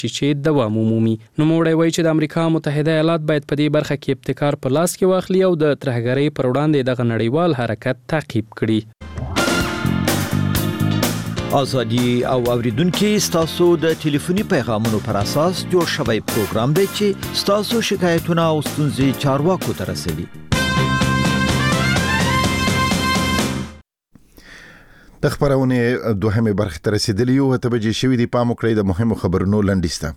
چې دوام ومومي. نوموړی وایي چې د امریکا متحده ایالات باید په دې برخه کې ابتکار په لاس کې واخلي او د ترهګرۍ پر وړاندې دغه نړیوال حرکت تعقیب کړي. ازادي او اوریدونکو ستاسو د ټلیفوني پیغامونو پر اساس جوړ شوی پروګرام دی چې ستاسو شکایتونه او ستونزې چارواکو ته رسوي. د خبرونه دوهمه برخه ته رسیدلی یو ته بجې شوې دی پام وکړئ د مهمو خبرونو لنډیسته.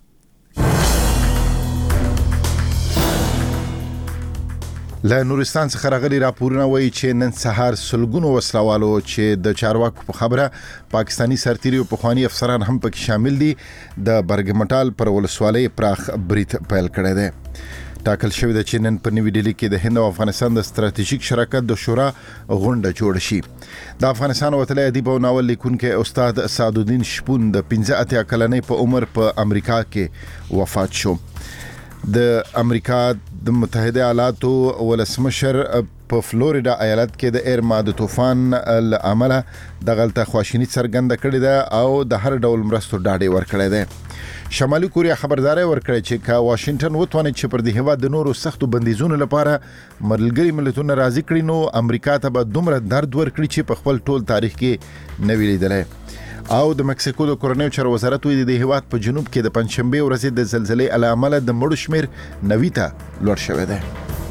له نورستان څخه راغلي راپورونه وایي چې نن سهار سلګونو وسلوالو چې د چارواکو په خبره پاکستانی سرتیري او پخوانی افسران هم پکې شامل دي د برګمټال پر ولسوالۍ پراخ برید پیل کړی دی. ټاکل شوی دی چې نن په نوې ډیلي کې د هند او افغانستان د ستراتیژیک شراکت د شورا غونډه جوړ شي. د افغانستان وتلی ادیب او ناول لیکونکی استاد سعدالدین شپون د 15 کلنۍ په عمر په امریکا کې وفات شو. د امریکا د متحده ایالاتو ولسمشر په فلوریدا ایالت کې د ایرما د طوفان لامل د غلطه خواشینی څرګنده کړې ده او د هر ډول مرستو ډاډ ورکړی دی. شمالي کوریا خبرداري ورکړې چې کا واشنگټن وتواني چې پر دې هوا د نورو سختو بندیزونو لپاره ملګری ملتونه راضي کړي نو امریکا ته به دومره درد ورکړي چې په خپل ټول تاریخ کې نه ویل لیدل. او د مکسیکو د کورنیو چارو وزارت ویلي د هیواد په جنوب کې د پنځشنبه ورځې د زلزلې علامه د مړو شمیر 90 ته لوړ شوی دی.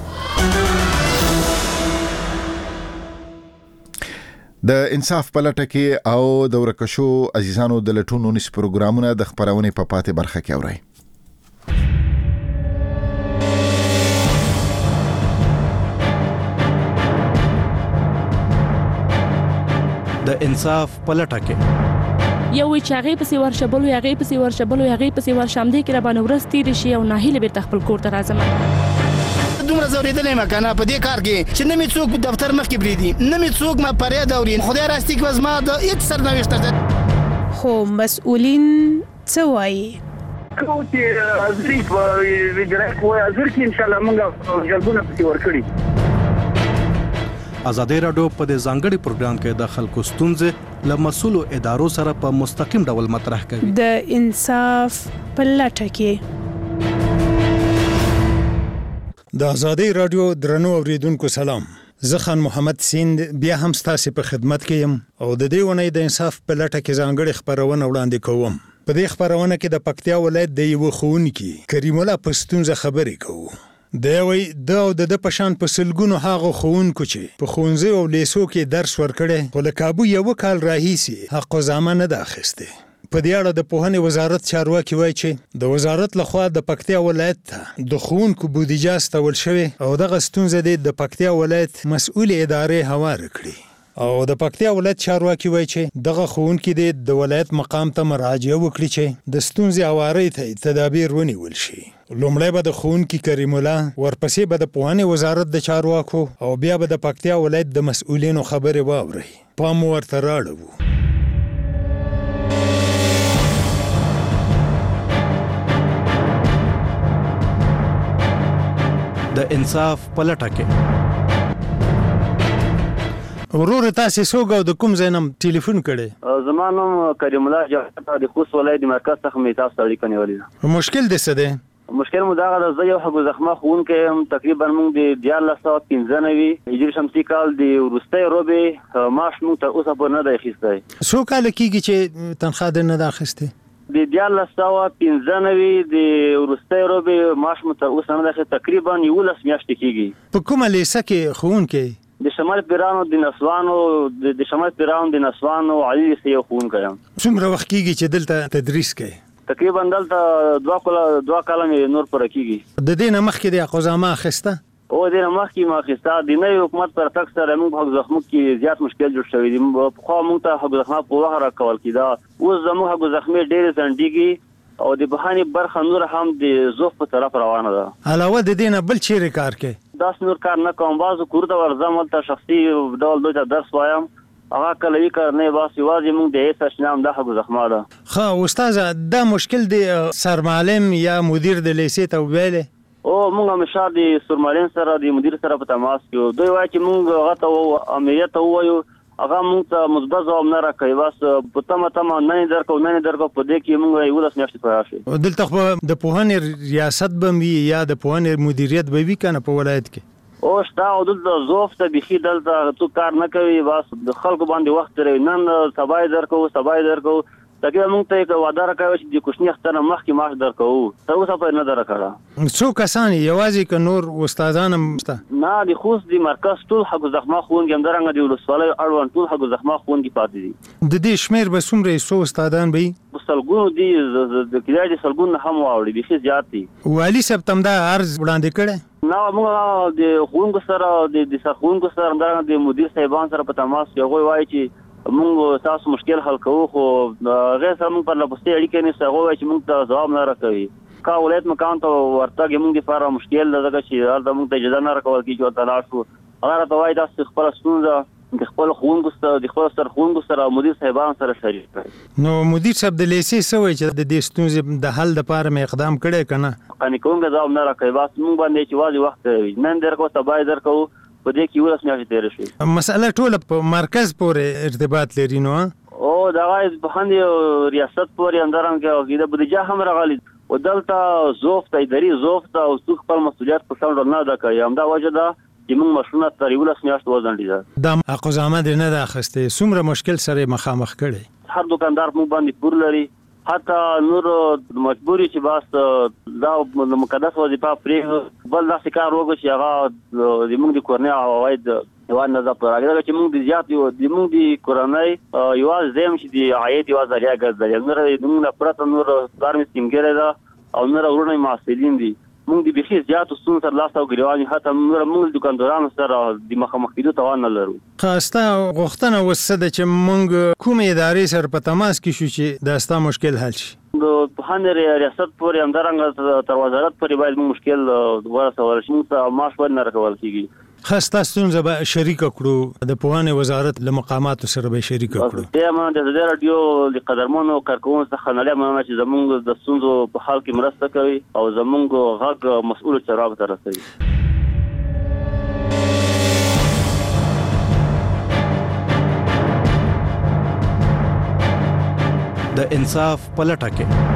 د انصاف پلټه کې او د ورکشو عزیزانو د لټون 19 پروګرامونه د خبرونه په پاتې برخه کې اوري. د انصاف پلټه کې یو چې هغه پسې ورشبلو هغه پسې ورشبلو هغه پسې ورشمدي کې را باندې ورستې دي شي او ناهیله بیرته خپل کور ته راځم. دومره زوریدلې مکنه په دې کار کې چې نه می څوک دفتر مخ کې بریدي نه می څوک ما پرې دوري خدای راستي کې وزما د هیڅ سرنوشت ده. خو مسؤلین څه وایي؟ کوم چې ازري په ویډرک وای ازر کې ان شاء الله موږ جلبونه پکې ورکړي. ازادي راډیو په دې ځانګړي پروګرام کې د خلکو ستونزې له مسؤلو ادارو سره په مستقیم ډول مطرح کوي. د انصاف پلټه کې د ازادي راډیو درنو اوریدونکو سلام. زه خان محمد سیند بیا هم ستاسو په خدمت کې یم او د دې ونې د انصاف پلټه کې ځانګړي خبرونه وړاندې کوم. په دې خبرونه کې د پکتیا ولایت د یو ښوونکي کریم الله پښتون خبرې کوو. د وی د پشان په سلګونو هغه ښوونکو چې په ښوونځي او لیسو کې درس ورکړي خو له کابو یو کال راهیسي حق زمانه ده اخیسته. په دې اړه د پوهنې وزارت چارواکي وایي چې د وزارت لخوا د پکتیا ولایت ته د ښوونکو بودیجه استول شوی او دغه ستونزه د پکتیا ولایت مسؤل ادارې هوار کړي. او د پکتیا ولایت چارواکي وایي چې دغه ښوونکي د ولایت مقام ته مراجعه وکړي چې د ستونزې هوارۍ ته تدابیر ونیول شي. لومړی به د ښوونکي کریم الله ورپسې به د پوهنې وزارت د چارواکو او بیا به د پکتیا ولایت د مسؤلینو خبرې واوري. پام ورته راړو. د انصاف پلټه کې ورور تاسو سوګو د کوم ځینم ټلیفون کړي؟ زمانم کریم الله جاته د خوست ولایت مرکز څخه می تاسو اړیکه نیولې. مشکل د څه دی؟ مشکل مو دا غواړم زه یو حق زخمه خونکې هم تقریبا موږ د 1995 هجری شمسي کال د ورستۍ روبه ماش موږ ته اوسه په نه دی اخیستی. څو کال کېږي چې تنخواه نه ده اخیستی؟ د 1995 د ورستۍ روبه ماش موږ ته اوسه نه ده تقریبا 11 میاشتې کېږي. په کومه لیسه کې ښوونکی؟ د شمال پیرانو د نسوانو د شمال پیرانو د نسوانو علي سي خونکی یم. څومره وخت کېږي چې دلته تدریس کوي؟ تقریبا دلته 2 کاله نور پر کېږي. د دې نه مخکې د اقزامه اخیسته؟ او د نه مخکې ما اخیسته. د نوي حکومت پر تک سره موږ حق زخمو کې زیات مشکل جوړ شوی دی. خو موږ ته حق زخمه په وخت راکول کیدا. اوس زموږ حق زخمه ډېر ځنډيږي او د بهاني برخه نور هم د زوف په طرف روانه ده. علاوه د دې نه بل چیرې کار کوي؟ داس نور کار نه کوم. بازو کور ته ورځم ته شخصي ډول دوی ته درس وایم. هغه کله کار نه باسي واځي موږ د هیڅ شنام د حق زخمه ده. خو استاد دا مشکل دی سرمعلم یا مدیر د لیسې ته ویلې؟ او موږ همیشه د سرمعلم سره د مدیر سره په تماس کې دوی وایي چې موږ هغه ته امنیت وایو هغه موږ ته مثبت ځواب نه راکوي. بس په تمه نه درکو په دې کې موږ یو لاس میاشتې پوره شي. دلته خو د پوهنې ریاست به وي یا د پوهنې مدیریت به وي کنه په ولایت کې او شتا او دلته زوف ته بخي دلته تو کار نه کوي. بس د خلکو باندې وخت لري نن سبا درکو تګه موږ ته یو وعده راکوي چې د کوشنی اختر مخکې معاش درکو ته اوسه په نه درکړه. څو کسان یوازې ک نور استادان مسته نه د خوست د مرکز ټول حق زخمه خوونګي هم درنګ دی ولسوالۍ اړوند ټول حق زخمه خوونګي پاتې دي. د دې شمیر به څومره څو استادان به سلګونو دي د کلیاجي سلګون هم واوړي بخي زیات دي. والی سپتم دا عرض وړاندې کړي نو موږ د خوونګو سره د سرخونګو سره درنګ د مدیر صاحبان سره په تماس یو وایي چې موږ تاسو مشکل حل کوو خو غیر سره موږ پر لپسته اړیکې نه سره وایي چې موږ ته ځواب نه راکوي. کا ولایت مکان ته ورتګ موږ لپاره مشکل ده چې هر د موږ ته اجازه نه راکول کیږي او تلاش شو هغه ته وایي تاسو خپل ستونزه د خپل خوونګو سره مدیر صاحبان سره شریک کړئ. نو مدیر صاحب د لیسې سوي چې د دې ستونزې د حل لپاره مې اقدام کړی کنه قانې کوم ځواب نه راکوي. بس موږ باندې چې واځي وخت نن درکو سبا درکو په دې کې ولس میاشتې تیر شي. مسأله ټول په مرکز پورې ارتباط لري نو او دا غاز په خندي ریاست پورې اندران کې د بودیجه هم راغلي او دلته زوف ته اداري زوف ته او څوک خپل مسؤلیت په څنډه نه ده کوي. همدا وجه ده چې موږ مشروع تر ولس میاشتې وزنډي دا اقوزامه نه ده اخسته څومره مشکل سره مخامخ کړي. هر دکاندار موږ باندې پور لري حتی نور مجبوری چې بس دا مقدس وظیفه پرې بل داسې کار وکړو چې هغه د موږ د کورنۍ عواید یوه نظر پر راغلی چې موږ د زیات د موږ د کورنۍ یوازې زم چې د عاید یوه ذریعه ګرځېدلی نور د موږ نه پرته نور پلار مې سپینګیری ده او نور وروڼه یې محصلین دي. موږ د بخي زیاتو ستونزو سره لاس او ګریوان یو حتی موږ دکاندارانو سره د مخامخ کېدو توان نه لرو. خاصه غوښتنه وسده چې موږ کومې ادارې سره په تماس کې شو چې دا ستا مشکل حل شي. د پوهنې ریاست پورې همدارنګه تر وزارت پورې باید موږ مشکل ورسول شي. موږ ته معاش باید نه راکول کېږي. خاصه ستونزه به شریک کړو د پوهنې وزارت له مقاماتو سره به شریک کړو. د رادیو د قدرمنو کارکونکو څخه نه لمنه چې زموږ د ستونزو په حل کې مرسته کوي او زموږ غږ مسؤل چارواکو ته رسوي. د انصاف پلټه کې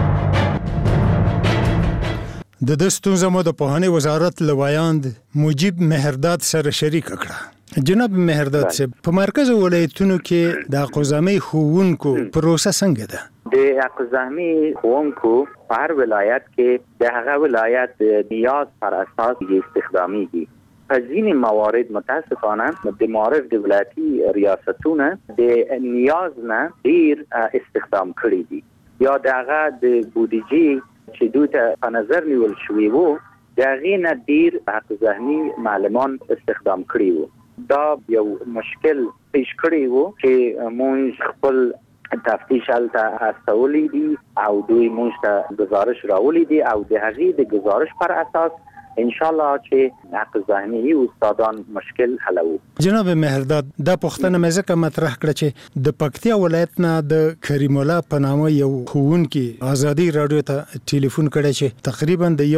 د ستونزو مو د پوهنې وزارت لوایاند مجيب مهرداد سره شریک کړه. جناب مهرداد صاحب په مرکز ولایتونو کې د اقوزامي ښوونکو پروسه څنګه ده؟ د اقوزامي ښوونکو په هر ولایت کې د هغه ولایت نیاز پر اساس استخدامي دي. په ځینې موارد متاسفانه د معارف د ولایتي ریاستونه د نیاز نه ډیر استخدام کړي دي یا دغه د بودیجې چې دوی ته په نظر نیول شوی وو د هغې نه ډیر حق ذهني معلمان استخدام کړي وو. دا یو مشکل پیش کړی وو چې موږ خپل تفتیش هلته استولی دي او دوی موږ ته گزارش راولی دي او د هغې د گزارش پر اساس ان شاء الله چې حق ذهني استادان مشکل حلوي. جناب مهرداد دا پوښتنه مې ځکه مطرح کړه چې د پکتیا ولایت نه د کریم الله په نامه یو ښوونکي ازادي رادیو ته ټلیفون کړی چې تقریبا د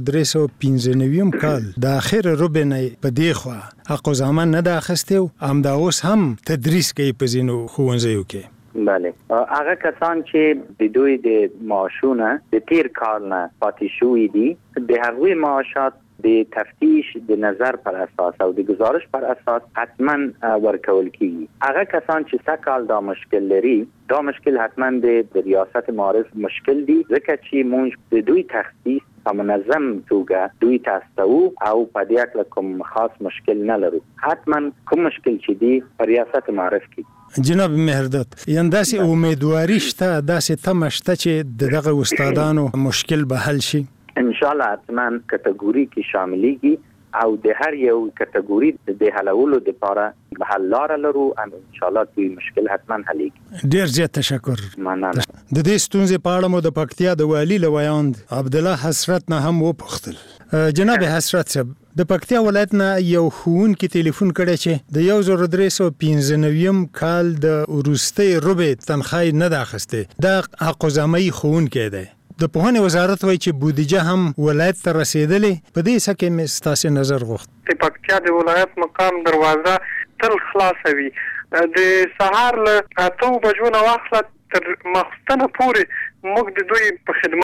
1395 کال د اخر ربع نه په دې خوا اقوزامه نه د اخیستی همدا اوس هم تدریس کوي په ځینو ښوونځیو کې. بله هغه کسان چې د دوی د معاشونه د تیر کال نه پاتې شوي دي د هغوی معاشات د تفتیش د نظر پر اساس او د گزارش پر اساس حتما ورکول کیږي. هغه کسان چې سکال دا مشکل لري دا مشکل حتما د ریاست معارف مشکل دي ځکه چې موږ د دوی تخصیص په منظم توګه دوی تاسو او په دې اړه کوم خاص مشکل نه لرو. حتما کوم مشکل چې دی په ریاست معارف کې. جناب مهرداد ینداسي امیدواري شته داسې تمه شته چې دغه استادانو مشکل به حل شي ان شاء الله حتما کټګوري کې شاملېږي او د هر یو کټګوري د حلولو لپاره به حل لاره لرو ان شاء الله دوی مشکل حتما حلېږي. ډیر زیات تشکر. مننه. د دې ستونزې په اړه مو د پکتیا د والی لوایاند عبدالله حسرت نه هم وپوښتل. جناب حسرت صاحب د پکتیا ولایت نه یو ښوونکي ټلیفون کړی چې د 1395 کال د وروستۍ ربع تنخواه نه ده اخیستې د اقوزامي ښوونکی دی. د پوهنې وزارت وایي چې بودیجه هم ولایت ته رسیدلې په دې څه کې مې ستاسې نظر غوښت. د پکتیا د ولایت مقام دروازه تل خلاصه وي د سهار له 8 بجو نه واخله تر ماخستنه پورې موږ د دوی په خدمت